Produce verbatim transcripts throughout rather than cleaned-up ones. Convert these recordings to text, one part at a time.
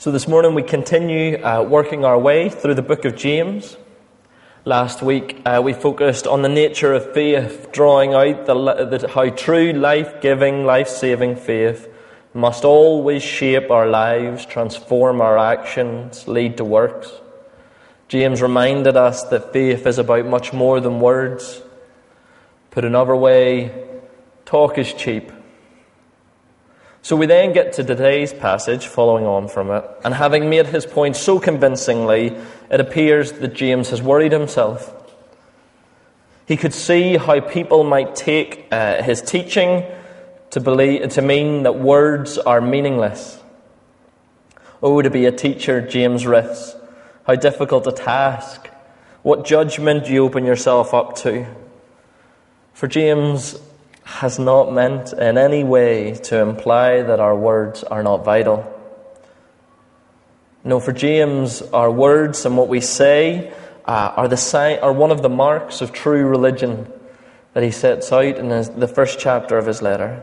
So this morning we continue uh, working our way through the book of James. Last week uh, we focused on the nature of faith, drawing out the, the, how true life-giving, life-saving faith must always shape our lives, transform our actions, lead to works. James reminded us that faith is about much more than words. Put another way, talk is cheap. So we then get to today's passage, following on from it, and having made his point so convincingly, it appears that James has worried himself. He could see how people might take uh, his teaching to believe to mean that words are meaningless. Oh, to be a teacher, James writes, how difficult a task. What judgment do you open yourself up to? For James has not meant in any way to imply that our words are not vital. No, for James, our words and what we say uh, are the sign, are one of the marks of true religion that he sets out in his, the first chapter of his letter.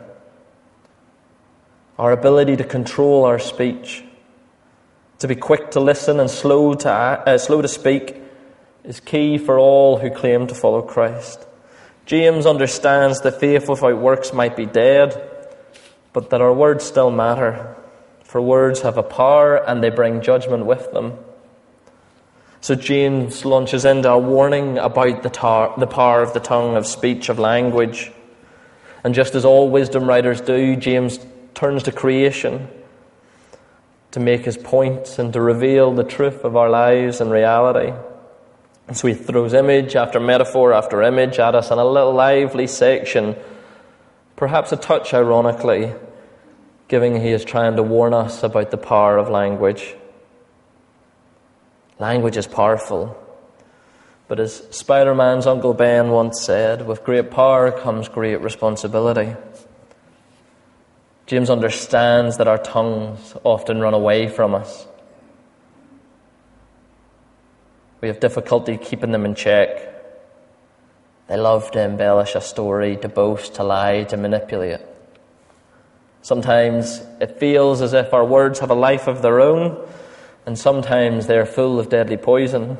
Our ability to control our speech, to be quick to listen and slow to uh, slow to speak, is key for all who claim to follow Christ. James understands that faith without works might be dead, but that our words still matter, for words have a power and they bring judgment with them. So James launches into a warning about the, tar- the power of the tongue, of speech, of language. And just as all wisdom writers do, James turns to creation to make his points and to reveal the truth of our lives and reality. And so he throws image after metaphor after image at us in a little lively section, perhaps a touch ironically, giving he is trying to warn us about the power of language. Language is powerful, but as Spider-Man's Uncle Ben once said, with great power comes great responsibility. James understands that our tongues often run away from us. We have difficulty keeping them in check. They love to embellish a story, to boast, to lie, to manipulate. Sometimes it feels as if our words have a life of their own, and sometimes they're full of deadly poison.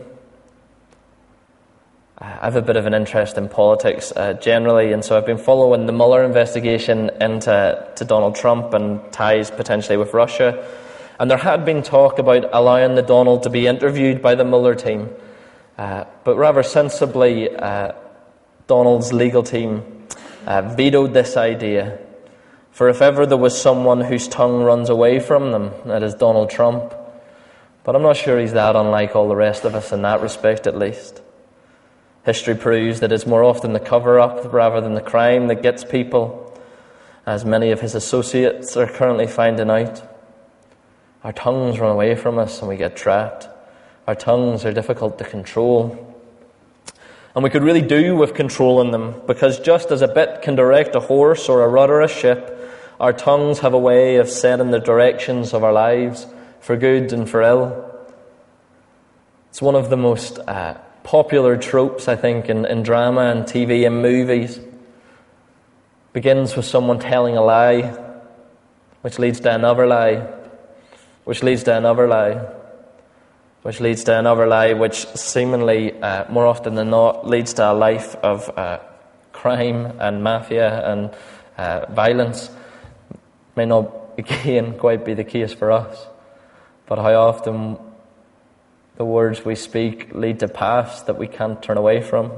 I have a bit of an interest in politics uh, generally, and so I've been following the Mueller investigation into to Donald Trump and ties potentially with Russia. And there had been talk about allowing the Donald to be interviewed by the Mueller team. Uh, but rather sensibly, uh, Donald's legal team uh, vetoed this idea. For if ever there was someone whose tongue runs away from them, that is Donald Trump. But I'm not sure he's that unlike all the rest of us in that respect, at least. History proves that it's more often the cover-up rather than the crime that gets people, as many of his associates are currently finding out. Our tongues run away from us and we get trapped. Our tongues are difficult to control. And we could really do with controlling them, because just as a bit can direct a horse or a rudder a ship, our tongues have a way of setting the directions of our lives, for good and for ill. It's one of the most uh, popular tropes, I think, in, in drama and T V and movies. Begins with someone telling a lie, which leads to another lie, which leads to another lie, which leads to another lie, which seemingly, uh, more often than not, leads to a life of uh, crime and mafia and uh, violence. May not, again, quite be the case for us, but how often the words we speak lead to paths that we can't turn away from.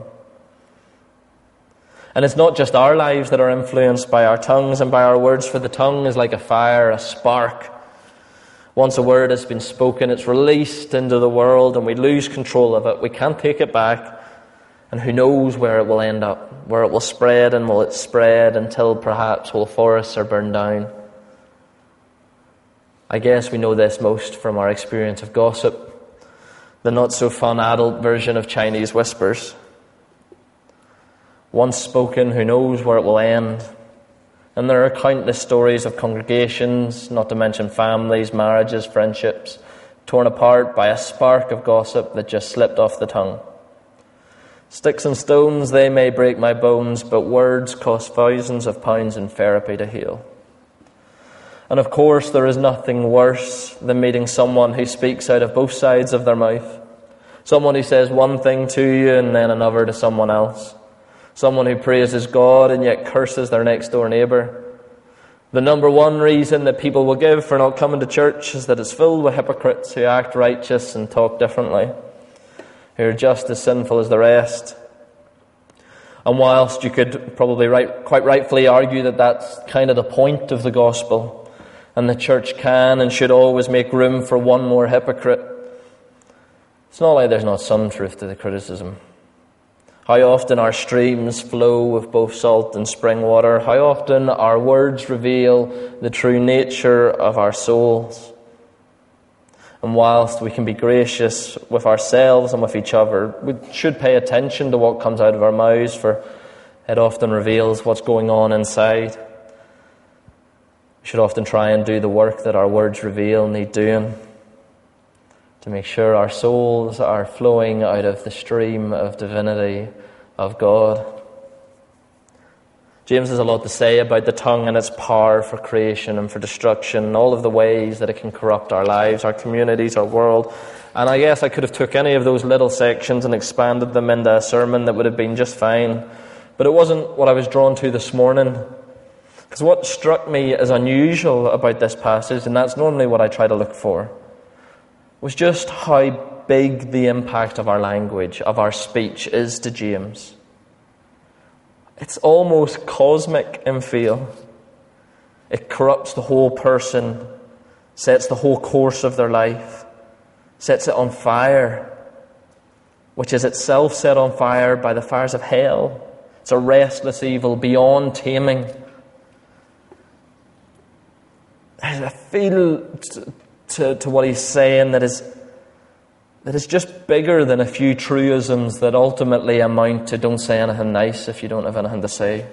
And it's not just our lives that are influenced by our tongues and by our words, for the tongue is like a fire, a spark. Once a word has been spoken, it's released into the world and we lose control of it. We can't take it back. And who knows where it will end up, where it will spread and will it spread until perhaps whole forests are burned down. I guess we know this most from our experience of gossip, the not-so-fun adult version of Chinese whispers. Once spoken, who knows where it will end. And there are countless stories of congregations, not to mention families, marriages, friendships, torn apart by a spark of gossip that just slipped off the tongue. Sticks and stones, they may break my bones, but words cost thousands of pounds in therapy to heal. And of course, there is nothing worse than meeting someone who speaks out of both sides of their mouth. Someone who says one thing to you and then another to someone else. Someone who praises God and yet curses their next door neighbour. The number one reason that people will give for not coming to church is that it's filled with hypocrites who act righteous and talk differently, who are just as sinful as the rest. And whilst you could probably right, quite rightfully argue that that's kind of the point of the gospel, and the church can and should always make room for one more hypocrite, it's not like there's not some truth to the criticism. How often our streams flow with both salt and spring water. How often our words reveal the true nature of our souls. And whilst we can be gracious with ourselves and with each other, we should pay attention to what comes out of our mouths, for it often reveals what's going on inside. We should often try and do the work that our words reveal need doing, to make sure our souls are flowing out of the stream of divinity of God. James has a lot to say about the tongue and its power for creation and for destruction, and all of the ways that it can corrupt our lives, our communities, our world. And I guess I could have took any of those little sections and expanded them into a sermon that would have been just fine. But it wasn't what I was drawn to this morning. Because what struck me as unusual about this passage, and that's normally what I try to look for, was just how big the impact of our language, of our speech, is to James. It's almost cosmic in feel. It corrupts the whole person, sets the whole course of their life, sets it on fire, which is itself set on fire by the fires of hell. It's a restless evil beyond taming. I feel to, to, to what he's saying that is that is just bigger than a few truisms that ultimately amount to don't say anything nice if you don't have anything to say.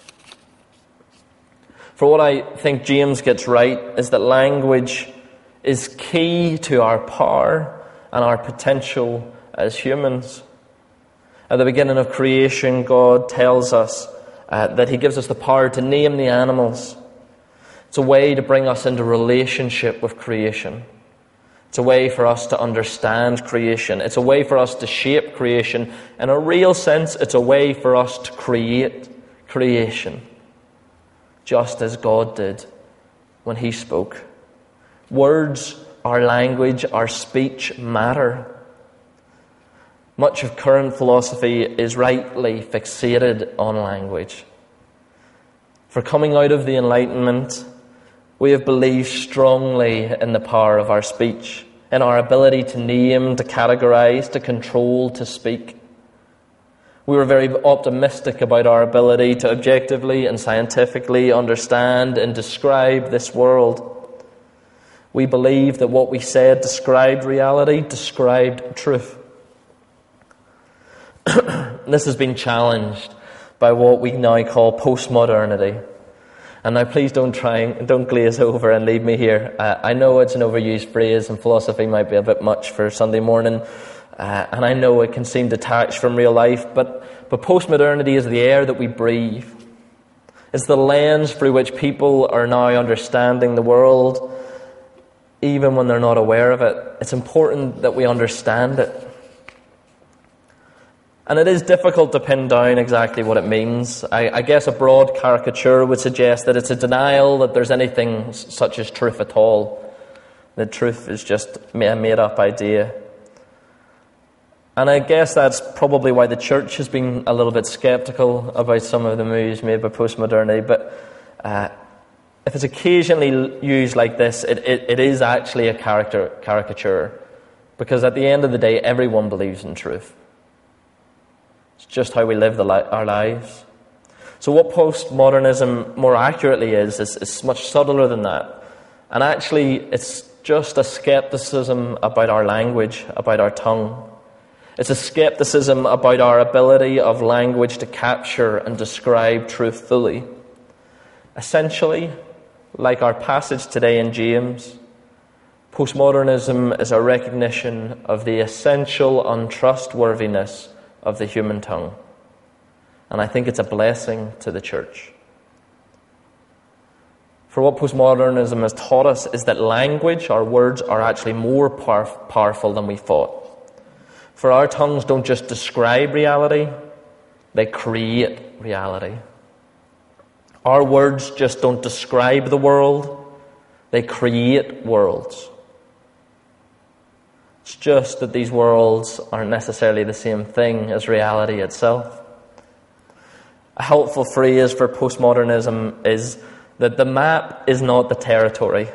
For what I think James gets right is that language is key to our power and our potential as humans. At the beginning of creation, God tells us uh, that he gives us the power to name the animals. It's a way to bring us into relationship with creation. It's a way for us to understand creation. It's a way for us to shape creation. In a real sense, it's a way for us to create creation, just as God did when he spoke. Words, our language, our speech matter. Much of current philosophy is rightly fixated on language. For coming out of the Enlightenment, we have believed strongly in the power of our speech, in our ability to name, to categorize, to control, to speak. We were very optimistic about our ability to objectively and scientifically understand and describe this world. We believed that what we said described reality, described truth. This has been challenged by what we now call postmodernity. And now please don't try and don't glaze over and leave me here. Uh, I know it's an overused phrase and philosophy might be a bit much for Sunday morning. Uh, and I know it can seem detached from real life. But, but postmodernity is the air that we breathe. It's the lens through which people are now understanding the world, even when they're not aware of it. It's important that we understand it. And it is difficult to pin down exactly what it means. I, I guess a broad caricature would suggest that it's a denial that there's anything such as truth at all. That truth is just a made-up idea. And I guess that's probably why the church has been a little bit sceptical about some of the moves made by postmodernity. But uh, if it's occasionally used like this, it, it, it is actually a character, caricature. Because at the end of the day, everyone believes in truth. It's just how we live the li- our lives. So what postmodernism more accurately is, is, is much subtler than that. And actually, it's just a skepticism about our language, about our tongue. It's a skepticism about our ability of language to capture and describe truth fully. Essentially, like our passage today in James, postmodernism is a recognition of the essential untrustworthiness of the human tongue. And I think it's a blessing to the church. For what postmodernism has taught us is that language, our words, are actually more power- powerful than we thought. For our tongues don't just describe reality, they create reality. Our words just don't describe the world, they create worlds. It's just that these worlds aren't necessarily the same thing as reality itself. A helpful phrase for postmodernism is that the map is not the territory.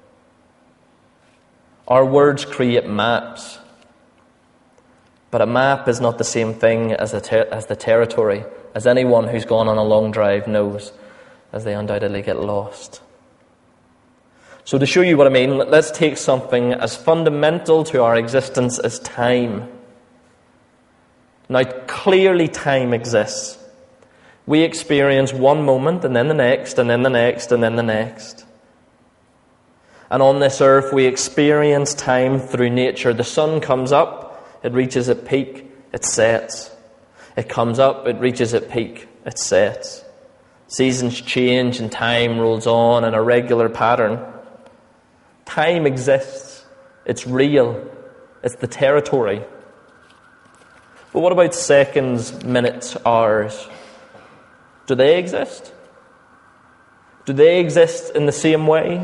Our words create maps, but a map is not the same thing as the, ter- as the territory, as anyone who's gone on a long drive knows, as they undoubtedly get lost. So to show you what I mean, let's take something as fundamental to our existence as time. Now, clearly time exists. We experience one moment, and then the next, and then the next, and then the next. And on this earth, we experience time through nature. The sun comes up, it reaches its peak, it sets. It comes up, it reaches its peak, it sets. Seasons change, and time rolls on in a regular pattern. Time exists. It's real. It's the territory. But what about seconds, minutes, hours? Do they exist? Do they exist in the same way?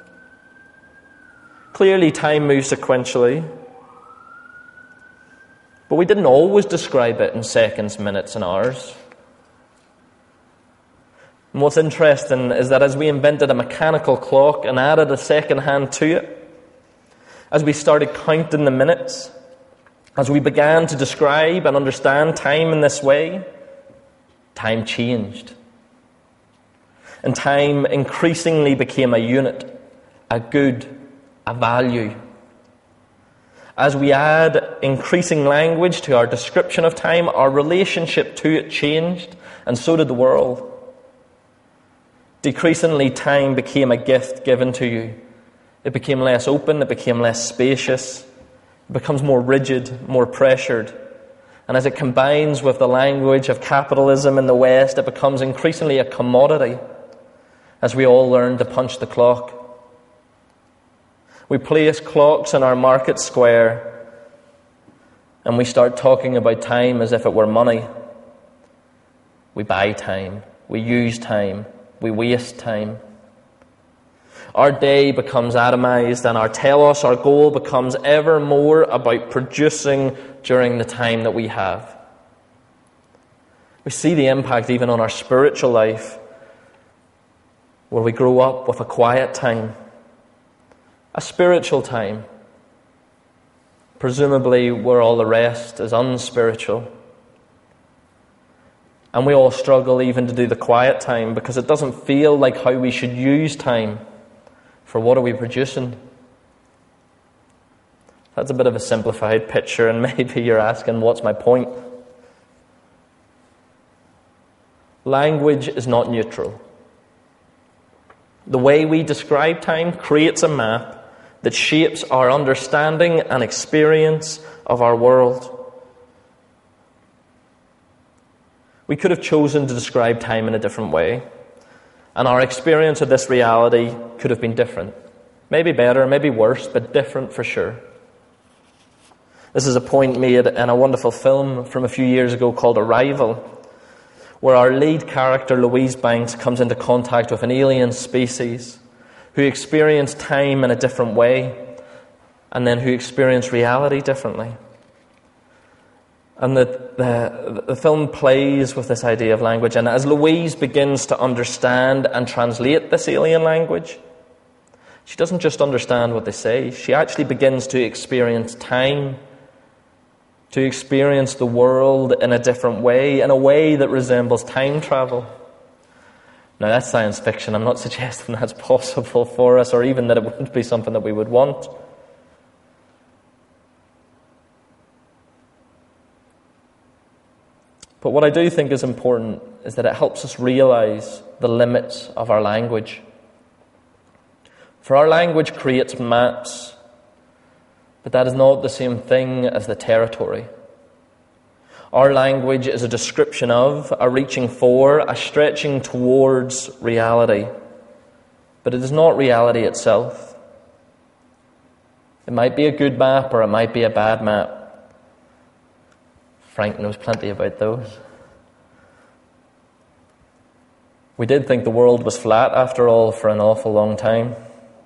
Clearly, time moves sequentially. But we didn't always describe it in seconds, minutes, and hours. And what's interesting is that as we invented a mechanical clock and added a second hand to it, as we started counting the minutes, as we began to describe and understand time in this way, time changed. And time increasingly became a unit, a good, a value. As we add increasing language to our description of time, our relationship to it changed, and so did the world. Decreasingly, time became a gift given to you. It became less open, it became less spacious, it becomes more rigid, more pressured. And as it combines with the language of capitalism in the West, it becomes increasingly a commodity, as we all learn to punch the clock. We place clocks in our market square, and we start talking about time as if it were money. We buy time, we use time, we waste time. Our day becomes atomized, and our telos, our goal, becomes ever more about producing during the time that we have. We see the impact even on our spiritual life, where we grow up with a quiet time, a spiritual time, presumably where all the rest is unspiritual. And we all struggle even to do the quiet time because it doesn't feel like how we should use time. For what are we producing? That's a bit of a simplified picture, and maybe you're asking, what's my point? Language is not neutral. The way we describe time creates a map that shapes our understanding and experience of our world. We could have chosen to describe time in a different way, and our experience of this reality could have been different. Maybe better, maybe worse, but different for sure. This is a point made in a wonderful film from a few years ago called Arrival, where our lead character, Louise Banks, comes into contact with an alien species who experience time in a different way, and then who experience reality differently. And the, the, the film plays with this idea of language. And as Louise begins to understand and translate this alien language, she doesn't just understand what they say. She actually begins to experience time, to experience the world in a different way, in a way that resembles time travel. Now, that's science fiction. I'm not suggesting that's possible for us, or even that it would be something that we would want. But what I do think is important is that it helps us realize the limits of our language. For our language creates maps, but that is not the same thing as the territory. Our language is a description of, a reaching for, a stretching towards reality. but it is not reality itself. It might be a good map or it might be a bad map. Frank knows plenty about those. We did think the world was flat, after all, for an awful long time.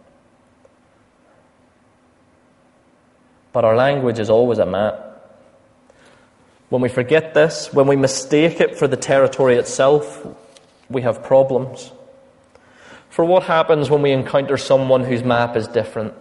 But our language is always a map. When we forget this, when we mistake it for the territory itself, we have problems. For what happens when we encounter someone whose map is different?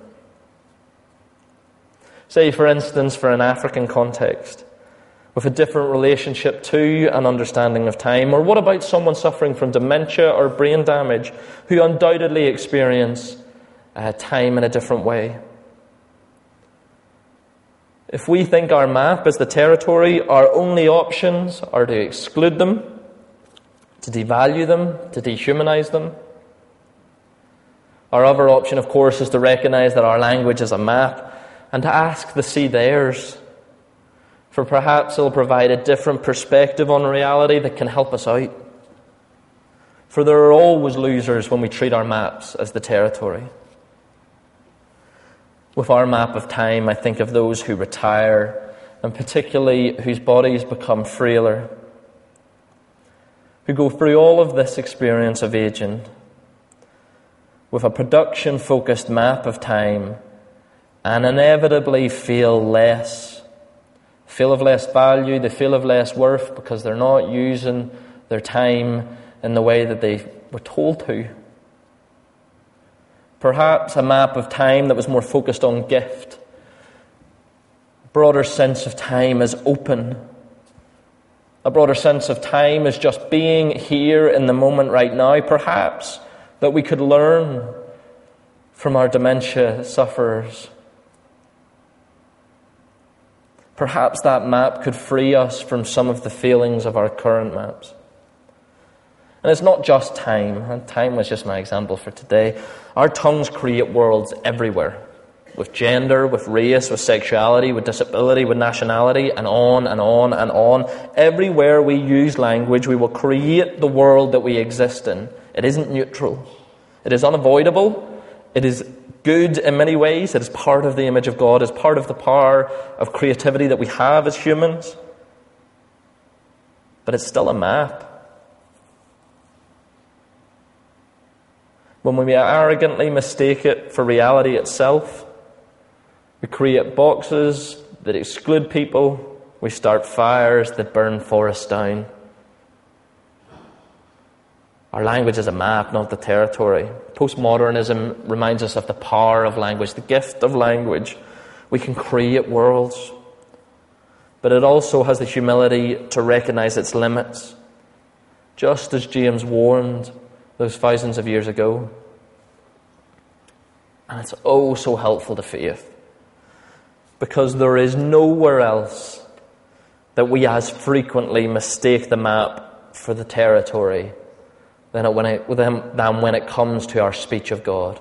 Say, for instance, for an African context, with a different relationship to and understanding of time. Or what about someone suffering from dementia or brain damage who undoubtedly experience uh, time in a different way? If we think our map is the territory, our only options are to exclude them, to devalue them, to dehumanize them. Our other option, of course, is to recognize that our language is a map and to ask to see theirs. For perhaps it'll provide a different perspective on reality that can help us out. For there are always losers when we treat our maps as the territory. With our map of time, I think of those who retire, and particularly whose bodies become frailer, who go through all of this experience of aging, with a production-focused map of time, and inevitably feel less, feel of less value, they feel of less worth because they're not using their time in the way that they were told to. Perhaps a map of time that was more focused on gift. A broader sense of time as open. A broader sense of time as just being here in the moment right now. Perhaps that we could learn from our dementia sufferers. Perhaps that map could free us from some of the failings of our current maps. And it's not just time. And time was just my example for today. Our tongues create worlds everywhere. With gender, with race, with sexuality, with disability, with nationality, and on and on and on. Everywhere we use language, we will create the world that we exist in. It isn't neutral. It is unavoidable. It is good in many ways. It is part of the image of God. It is part of the power of creativity that we have as humans. But it's still a map. When we arrogantly mistake it for reality itself, we create boxes that exclude people, we start fires that burn forests down. Our language is a map, not the territory. Postmodernism reminds us of the power of language, the gift of language. We can create worlds, but it also has the humility to recognize its limits, just as James warned those thousands of years ago. And it's oh so helpful to faith, because there is nowhere else that we as frequently mistake the map for the territory than, it, when it, than when it comes to our speech of God.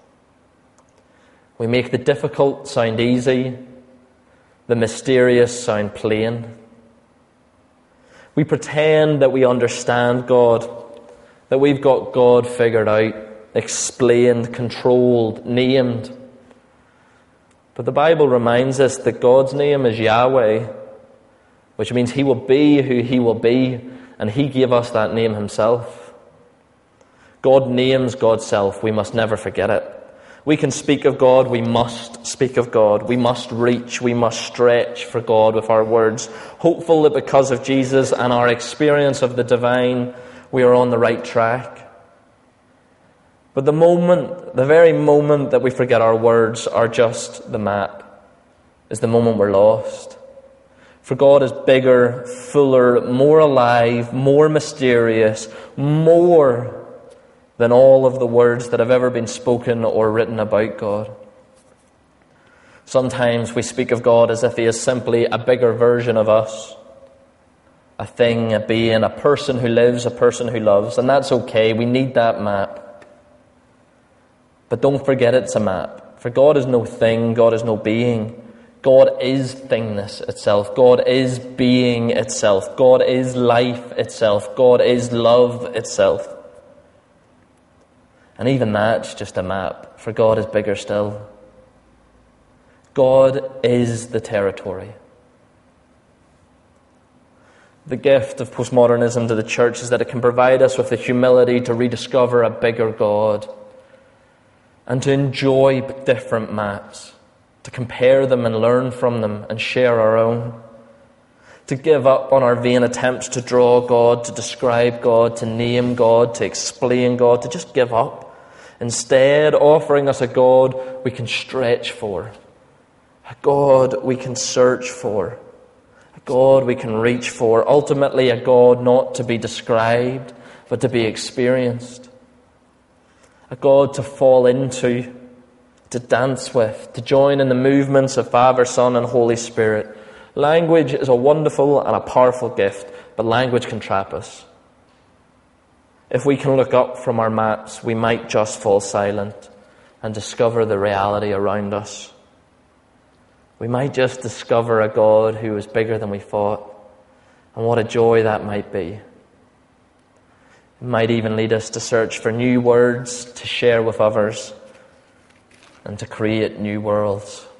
We make the difficult sound easy, the mysterious sound plain. We pretend that we understand God, that we've got God figured out, explained, controlled, named. But the Bible reminds us that God's name is Yahweh, which means He will be who He will be, and He gave us that name Himself. God names God's self. We must never forget it. We can speak of God. We must speak of God. We must reach. We must stretch for God with our words, hopeful that because of Jesus and our experience of the divine, we are on the right track. But the moment, the very moment that we forget our words are just the map, is the moment we're lost. For God is bigger, fuller, more alive, more mysterious, more than all of the words that have ever been spoken or written about God. Sometimes we speak of God as if He is simply a bigger version of us. A thing, a being, a person who lives, a person who loves. And that's okay. We need that map. But don't forget it's a map. For God is no thing. God is no being. God is thingness itself. God is being itself. God is life itself. God is love itself. And even that's just a map, for God is bigger still. God is the territory. The gift of postmodernism to the church is that it can provide us with the humility to rediscover a bigger God and to enjoy different maps, to compare them and learn from them and share our own, to give up on our vain attempts to draw God, to describe God, to name God, to explain God, to just give up, instead offering us a God we can stretch for, a God we can search for, a God we can reach for, ultimately a God not to be described, but to be experienced. A God to fall into, to dance with, to join in the movements of Father, Son, and Holy Spirit. Language is a wonderful and a powerful gift, but language can trap us. If we can look up from our maps, we might just fall silent and discover the reality around us. We might just discover a God who is bigger than we thought, and what a joy that might be. It might even lead us to search for new words to share with others and to create new worlds.